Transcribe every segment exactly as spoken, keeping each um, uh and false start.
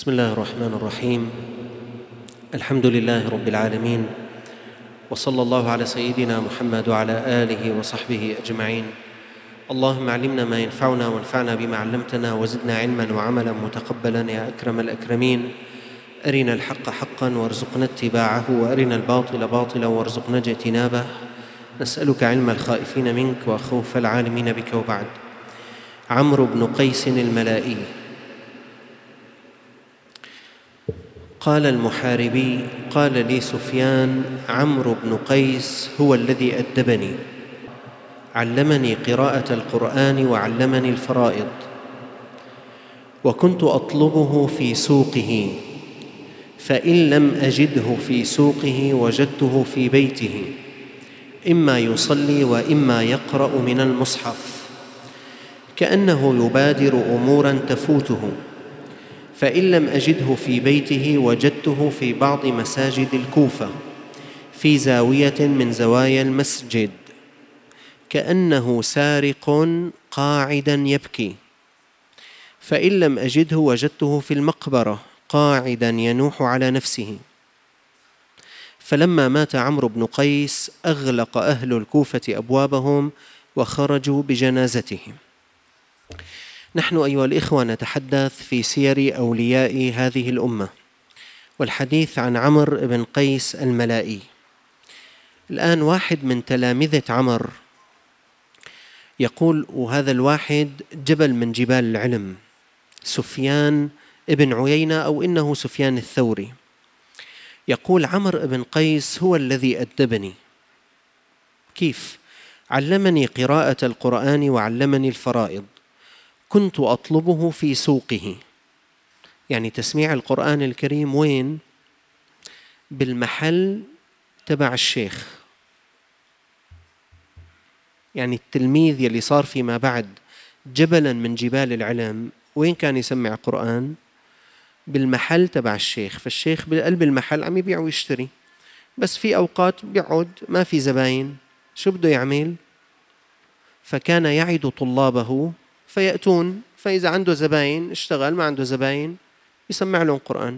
بسم الله الرحمن الرحيم. الحمد لله رب العالمين، وصلى الله على سيدنا محمد وعلى آله وصحبه أجمعين. اللهم علمنا ما ينفعنا وانفعنا بما علمتنا وزدنا علما وعملا متقبلا يا أكرم الأكرمين. أرنا الحق حقا وارزقنا اتباعه، وأرنا الباطل باطلا وارزقنا اجتنابه. نسألك علم الخائفين منك وخوف العالمين بك. وبعد. عمرو بن قيس الملائي قال المحاربي: قال لي سفيان: عمرو بن قيس هو الذي أدبني، علمني قراءة القرآن وعلمني الفرائض، وكنت أطلبه في سوقه، فإن لم أجده في سوقه وجدته في بيته، إما يصلي وإما يقرأ من المصحف، كأنه يبادر أموراً تفوته، فإن لم أجده في بيته وجدته في بعض مساجد الكوفة في زاوية من زوايا المسجد، كأنه سارق قاعداً يبكي، فإن لم أجده وجدته في المقبرة قاعداً ينوح على نفسه. فلما مات عمرو بن قيس أغلق أهل الكوفة أبوابهم وخرجوا بجنازته. نحن أيها الإخوة نتحدث في سير أولياء هذه الأمة، والحديث عن عمرو بن قيس الملائي. الآن واحد من تلامذة عمرو يقول، وهذا الواحد جبل من جبال العلم، سفيان ابن عيينة أو إنه سفيان الثوري، يقول: عمرو بن قيس هو الذي أدبني. كيف؟ علمني قراءة القرآن وعلمني الفرائض، كنت أطلبه في سوقه. يعني تسميع القرآن الكريم وين؟ بالمحل تبع الشيخ. يعني التلميذ يلي صار فيما بعد جبلا من جبال العلم، وين كان يسمع قرآن؟ بالمحل تبع الشيخ. فالشيخ بقلب المحل عم يبيع ويشتري، بس في أوقات بيقعد ما في زباين، شو بده يعمل؟ فكان يعد طلابه فيأتون، فإذا عنده زباين اشتغل، ما عنده زباين يسمع لهم قرآن.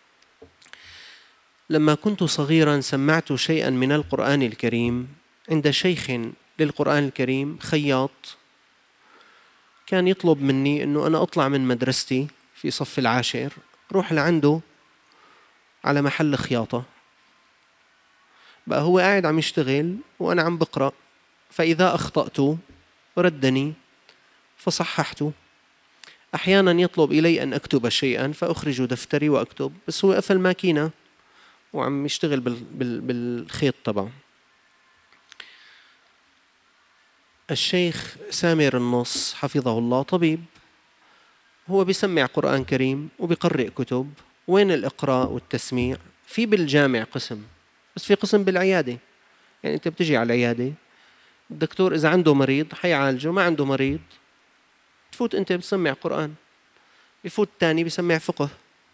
لما كنت صغيرا سمعت شيئا من القرآن الكريم عند شيخ للقرآن الكريم خياط، كان يطلب مني أنه أنا أطلع من مدرستي في صف العاشر روح لعنده على محل خياطة. بقى هو قاعد عم يشتغل وأنا عم بقرأ، فإذا أخطأت ردني فصححته. أحيانا يطلب إلي أن أكتب شيئا فأخرج دفتري وأكتب، بس هو قفل ماكينة وعم يشتغل بالخيط تبعه. الشيخ سامر النص حفظه الله طبيب، هو بيسمع قرآن كريم وبيقرئ كتب. وين الإقراء والتسميع؟ في بالجامع قسم، بس في قسم بالعيادة. يعني أنت بتجي على العيادة، الدكتور إذا عنده مريض حيعالجه، ما عنده مريض تفوت أنت بتسمع قرآن، يفوت تاني بيسمع فقه.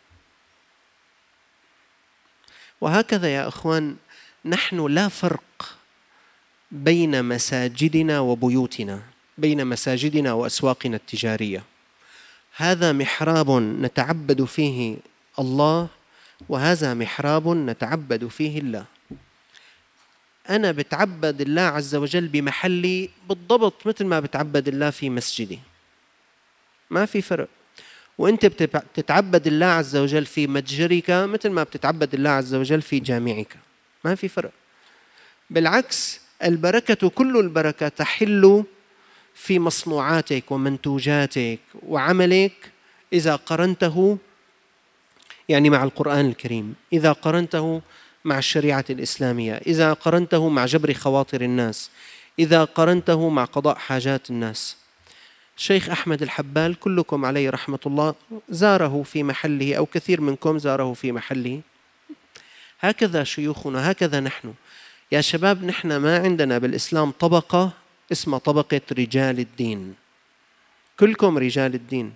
وهكذا يا أخوان، نحن لا فرق بين مساجدنا وبيوتنا، بين مساجدنا وأسواقنا التجارية. هذا محراب نتعبد فيه الله، وهذا محراب نتعبد فيه الله. أنا بتعبد الله عز وجل بمحلي بالضبط مثل ما بتعبد الله في مسجدي، ما في فرق. وأنت بتتعبد الله عز وجل في متجرك مثل ما بتتعبد الله عز وجل في جامعك، ما في فرق. بالعكس، البركة كل البركة تحل في مصنوعاتك ومنتوجاتك وعملك إذا قرنته يعني مع القرآن الكريم، إذا قرنته مع الشريعة الإسلامية، إذا قرنته مع جبر خواطر الناس، إذا قرنته مع قضاء حاجات الناس. الشيخ أحمد الحبال كلكم عليه رحمة الله زاره في محله، أو كثير منكم زاره في محله. هكذا شيوخنا، هكذا نحن يا شباب. نحن ما عندنا بالإسلام طبقة اسمها طبقة رجال الدين، كلكم رجال الدين.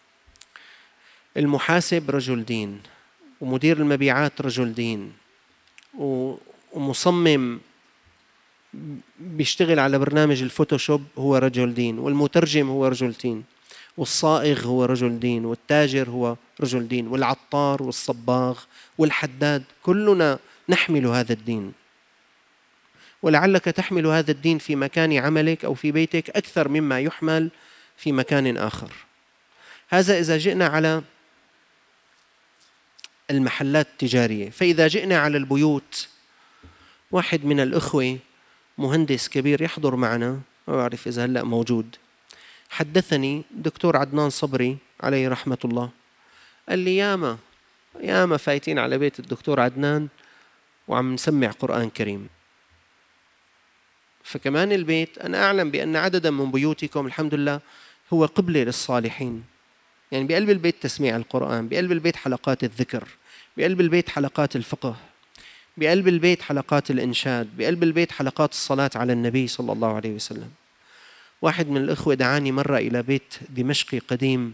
المحاسب رجل دين، ومدير المبيعات رجل دين، ومصمم بيشتغل على برنامج الفوتوشوب هو رجل دين، والمترجم هو رجل دين، والصائغ هو رجل دين، والتاجر هو رجل دين، والعطار والصباغ والحداد، كلنا نحمل هذا الدين. ولعلك تحمل هذا الدين في مكان عملك أو في بيتك أكثر مما يحمل في مكان آخر. هذا إذا جئنا على المحلات التجارية. فإذا جئنا على البيوت، واحد من الأخوة مهندس كبير يحضر معنا، ما أعرف إذا هلأ موجود، حدثني دكتور عدنان صبري عليه رحمة الله، قال لي ياما ياما فايتين على بيت الدكتور عدنان وعم نسمع قرآن كريم. فكمان البيت، أنا أعلم بأن عددا من بيوتكم الحمد لله هو قبلة للصالحين، يعني بقلب البيت تسميع القرآن، بقلب البيت حلقات الذكر، بقلب البيت حلقات الفقه، بقلب البيت حلقات الإنشاد، بقلب البيت حلقات الصلاة على النبي صلى الله عليه وسلم. واحد من الأخوة دعاني مرة إلى بيت دمشقي قديم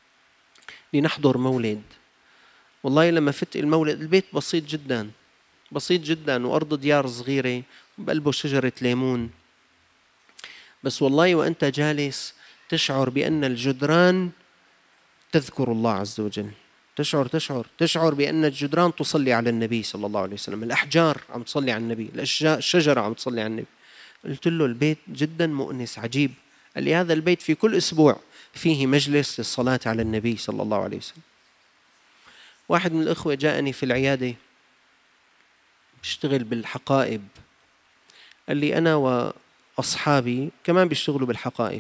لنحضر مولد. والله لما فت المولد، البيت بسيط جدا بسيط جدا وأرض ديار صغيرة بقلبه شجرة ليمون، بس والله وأنت جالس تشعر بأن الجدران تذكر الله عز وجل، تشعر تشعر تشعر بأن الجدران تصلي على النبي صلى الله عليه وسلم، الأحجار عم تصلي على النبي، الشجرة عم تصلي على النبي. قلت له البيت جدا مؤنس عجيب. قال لي هذا البيت في كل أسبوع فيه مجلس للصلاة على النبي صلى الله عليه وسلم. واحد من الأخوة جاءني في العيادة بيشتغل بالحقائب، قال لي أنا وأصحابي كمان بيشتغلوا بالحقائب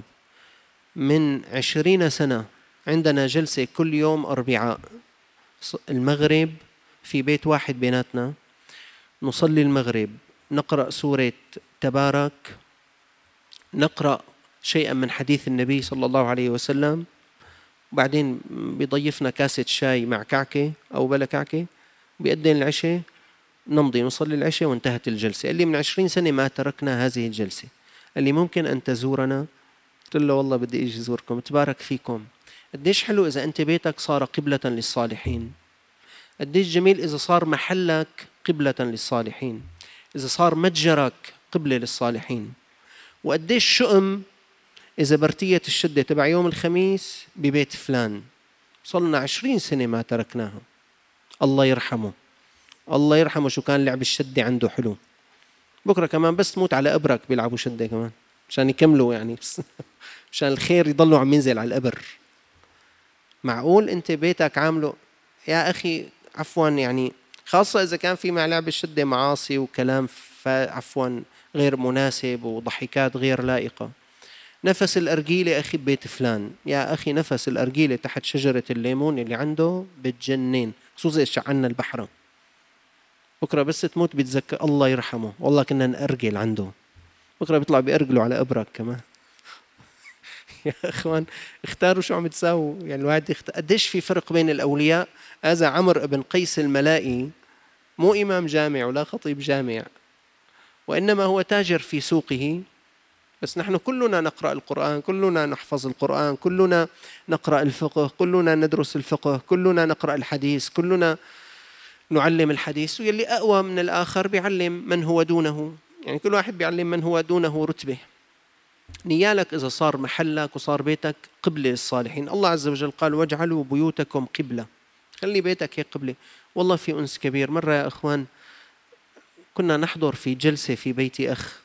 من عشرين سنة عندنا جلسة كل يوم أربعاء المغرب في بيت واحد بيناتنا، نصلي المغرب، نقرأ سورة تبارك، نقرأ شيئا من حديث النبي صلى الله عليه وسلم، وبعدين بيضيفنا كاسة شاي مع كعكة أو بلا كعكة، بيأذن العشاء، نمضي نصلي العشاء وانتهت الجلسة. قال لي من عشرين سنة ما تركنا هذه الجلسة. قال لي ممكن أن تزورنا؟ قلت له والله بدي أجي أزوركم، تبارك فيكم. قديش حلو إذا أنت بيتك صار قبلة للصالحين، قديش جميل إذا صار محلك قبلة للصالحين، إذا صار متجرك قبلة للصالحين، وقديش شؤم إذا برتية الشدة تبع يوم الخميس ببيت فلان صلنا عشرين سنة ما تركناها. الله يرحمه، الله يرحمه، شو كان لعب الشدة عنده حلو. بكرة كمان بس تموت على قبرك بيلعبوا شدة كمان عشان يكملوا، يعني عشان الخير يضلوا عم ينزل على القبر. معقول أنت بيتك عامله يا أخي عفوا، يعني خاصة إذا كان في مع لعب الشدة معاصي وكلام عفوا غير مناسب وضحكات غير لائقة. نفس الأرجيلة أخي ببيت فلان، يا أخي نفس الأرجيلة تحت شجرة الليمون اللي عنده بتجنن، خصوصا شعلنا البحرة. بكرة بس تموت بيتذكر الله يرحمه والله كنا نأرجل عنده، بكرة بيطلع بيأرجلوا على قبرك كمان. يا أخوان اختاروا شو عم تساووا، يعني الواحد يختار. قديش في فرق بين الأولياء. هذا عمرو بن قيس الملائي مو إمام جامع ولا خطيب جامع، وإنما هو تاجر في سوقه، بس نحن كلنا نقرأ القرآن، كلنا نحفظ القرآن، كلنا نقرأ الفقه، كلنا ندرس الفقه، كلنا نقرأ الحديث، كلنا نعلم الحديث، واللي أقوى من الآخر بيعلم من هو دونه، يعني كل واحد بيعلم من هو دونه رتبة. نيالك إذا صار محلك وصار بيتك قبلة للصالحين. الله عز وجل قال واجعلوا بيوتكم قبلة، خلي بيتك هيك قبلة. والله في أنس كبير. مرة يا أخوان كنا نحضر في جلسة في بيت أخ،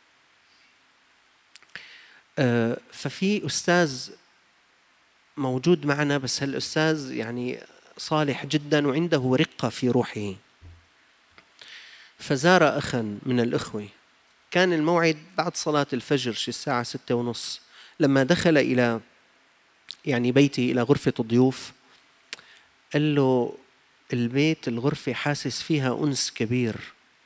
آه ففي أستاذ موجود معنا، بس هالأستاذ يعني صالح جدا وعنده رقة في روحه. فزار أخا من الأخوة، كان الموعد بعد صلاة الفجر شي الساعة ستة ونص. لما دخل إلى يعني بيتي إلى غرفة الضيوف، قال له البيت الغرفة حاسس فيها أنس كبير،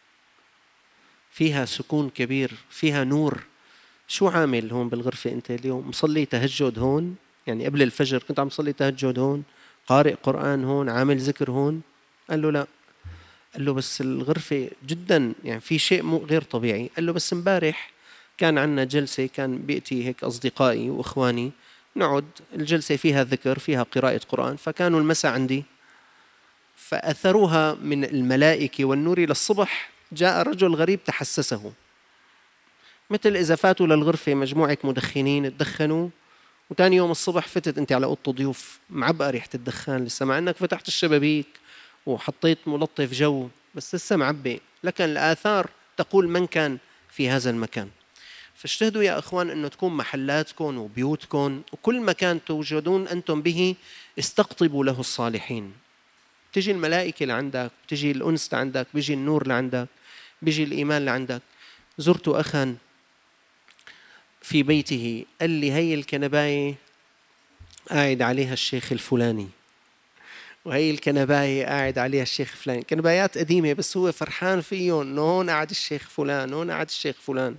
فيها سكون كبير، فيها نور. شو عامل هون بالغرفة أنت اليوم؟ مصلي تهجد هون؟ يعني قبل الفجر كنت عم تصلي تهجد هون؟ قارئ قرآن هون؟ عامل ذكر هون؟ قال له لا. قال له بس الغرفة جدا يعني في شيء مو غير طبيعي. قال له بس امبارح كان عنا جلسة، كان بيأتي هيك أصدقائي وإخواني نقعد، الجلسة فيها ذكر فيها قراءة قرآن، فكانوا المساء عندي فأثروها من الملائكة والنور إلى الصبح. جاء رجل غريب تحسسه، مثل إذا فاتوا للغرفة مجموعة مدخنين تدخنوا وتاني يوم الصبح فتت أنت على أوضة ضيوف معبقة ريحة الدخان لسه، مع أنك فتحت الشبابيك وحطيت ملطف جو بس لسه معبي، لكن الآثار تقول من كان في هذا المكان. فاجتهدوا يا أخوان أنه تكون محلاتكم وبيوتكم وكل مكان توجدون أنتم به استقطبوا له الصالحين. تجي الملائكة لعندك، تجي الأنس لعندك، بيجي النور لعندك، بيجي الإيمان لعندك. زرت أخا في بيته قال لي هي الكنباية قاعد عليها الشيخ الفلاني، وهي الكنباية قاعد عليها الشيخ فلان، كنبايات قديمة بس هو فرحان فيهم إنه هون قاعد الشيخ فلان، هون قاعد الشيخ فلان.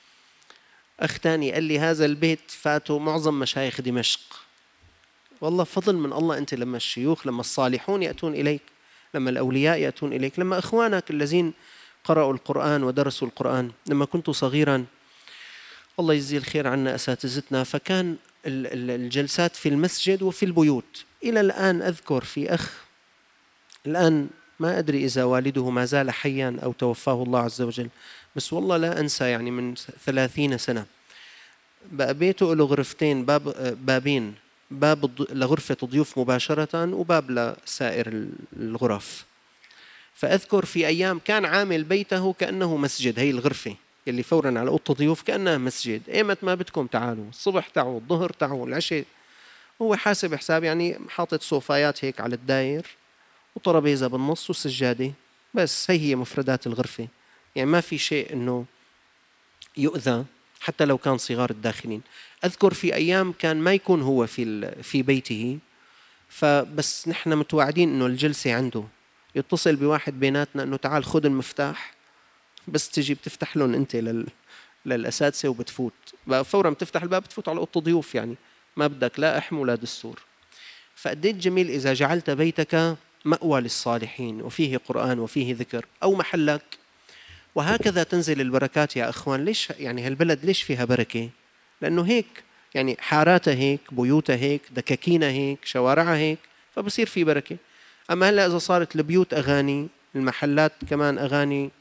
أخ تاني قال لي هذا البيت فاتوا معظم مشايخ دمشق. والله فضل من الله أنت لما الشيوخ، لما الصالحون يأتون إليك، لما الأولياء يأتون إليك، لما إخوانك الذين قرأوا القرآن ودرسوا القرآن. لما كنت صغيرا الله يجزي الخير عنا أساتذتنا، فكان الجلسات في المسجد وفي البيوت. إلى الآن أذكر في أخ الآن ما أدري إذا والده ما زال حيا أو توفاه الله عز وجل، بس والله لا أنسى يعني من ثلاثين سنة بقى بيته له غرفتين، باب بابين، باب لغرفة الضيوف مباشرة وباب لسائر الغرف. فأذكر في أيام كان عامل بيته كأنه مسجد، هي الغرفة اللي فورا على أوضة ضيوف كأنها مسجد، ايمت ما بدكم تعالوا، الصبح تعوا، الظهر تعوا، العشاء. هو حاسب حساب يعني حاطط صوفايات هيك على الداير وطرابيزة بالنص وسجادة، بس هي هي مفردات الغرفة، يعني ما في شيء إنه يؤذى حتى لو كان صغار الداخلين. أذكر في أيام كان ما يكون هو في في بيته، فبس نحن متواعدين إنه الجلسة عنده، يتصل بواحد بيناتنا إنه تعال خذ المفتاح، بس تجي بتفتح لهم أنت لل للأساتذة وبتفوت فورا، بتفتح الباب بتفوت على أوضة ضيوف، يعني ما بدك لا إحم ولا دستور. فقديت جميل إذا جعلت بيتك مأوى للصالحين وفيه قرآن وفيه ذكر، أو محلك، وهكذا تنزل البركات يا أخوان. ليش يعني هالبلد ليش فيها بركة؟ لأنه هيك، يعني حاراتها هيك، بيوتها هيك، دكاكينها هيك، شوارعها هيك، فبصير في بركة. أما هلأ إذا صارت البيوت أغاني، المحلات كمان أغاني،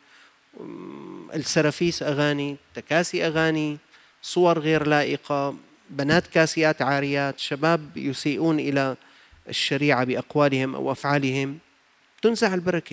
السرافيس أغاني، تكاسي أغاني، صور غير لائقة، بنات كاسيات عاريات، شباب يسيئون إلى الشريعة بأقوالهم أو أفعالهم، تنزع البركة.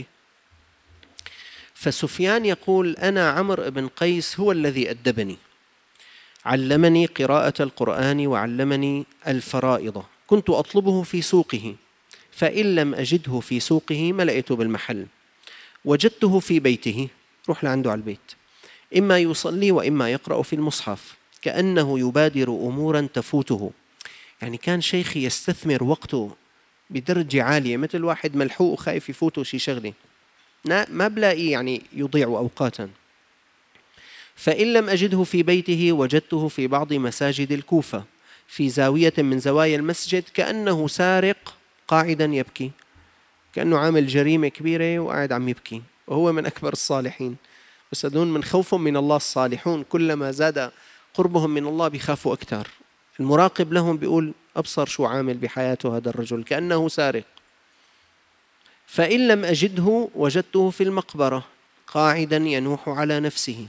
فسفيان يقول أنا عمرو بن قيس هو الذي أدبني، علمني قراءة القرآن وعلمني الفرائض، كنت أطلبه في سوقه فإن لم أجده في سوقه ملأته بالمحل، وجدته في بيته، روح لعنده على البيت، إما يصلي وإما يقرأ في المصحف كأنه يبادر أمورا تفوته. يعني كان شيخي يستثمر وقته بدرجة عالية، مثل واحد ملحوق وخايف يفوته شي شغلة، ما بلاقي يعني يضيع أوقاتا. فإن لم أجده في بيته وجدته في بعض مساجد الكوفة في زاوية من زوايا المسجد كأنه سارق قاعدا يبكي، كأنه عامل جريمة كبيرة وقاعد عم يبكي، وهو من أكبر الصالحين. بس هذول من خوفهم من الله الصالحون كلما زاد قربهم من الله بيخافوا أكثر. المراقب لهم بيقول أبصر شو عامل بحياته هذا الرجل كأنه سارق. فإن لم أجده وجدته في المقبرة قاعدا ينوح على نفسه.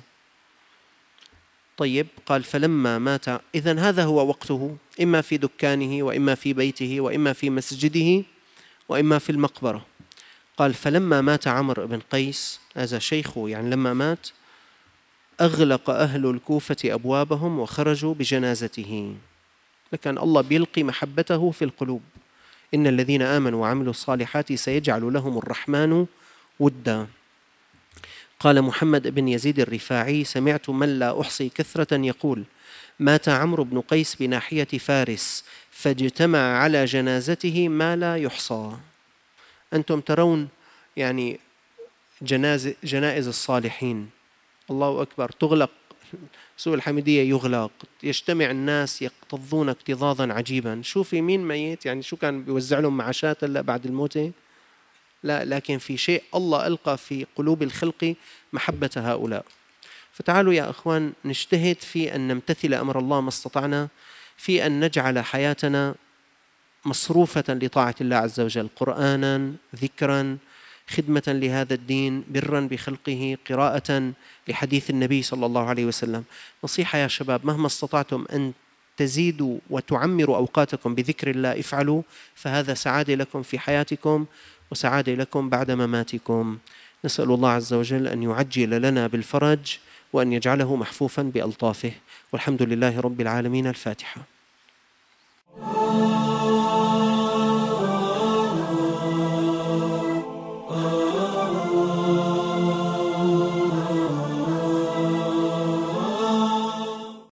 طيب قال فلما مات، إذن هذا هو وقته، إما في دكانه وإما في بيته وإما في مسجده وإما في المقبرة. قال فلما مات عمرو بن قيس، هذا شيخه يعني لما مات، أغلق أهل الكوفة أبوابهم وخرجوا بجنازته. لكن الله بيلقي محبته في القلوب، إن الذين آمنوا وعملوا الصالحات سيجعل لهم الرحمن ودا. قال محمد بن يزيد الرفاعي سمعت من لا أحصي كثرة يقول مات عمرو بن قيس بناحية فارس فاجتمع على جنازته ما لا يحصى. أنتم ترون يعني جناز جنائز الصالحين، الله أكبر، تغلق سوق الحميدية، يغلق، يجتمع الناس يكتظون اكتظاظا عجيبا. شوفي مين ميت، يعني شو كان بيوزع لهم معاشات هلا بعد الموت؟ لا، لكن في شيء الله ألقى في قلوب الخلق محبة هؤلاء. فتعالوا يا أخوان نجتهد في أن نمتثل أمر الله ما استطعنا، في أن نجعل حياتنا مصروفة لطاعة الله عز وجل، قرآنا، ذكرا، خدمة لهذا الدين، برا بخلقه، قراءة لحديث النبي صلى الله عليه وسلم. نصيحة يا شباب، مهما استطعتم أن تزيدوا وتعمروا أوقاتكم بذكر الله افعلوا، فهذا سعادة لكم في حياتكم وسعادة لكم بعد مماتكم. نسأل الله عز وجل أن يعجل لنا بالفرج وأن يجعله محفوفا بألطافه، والحمد لله رب العالمين. الفاتحة.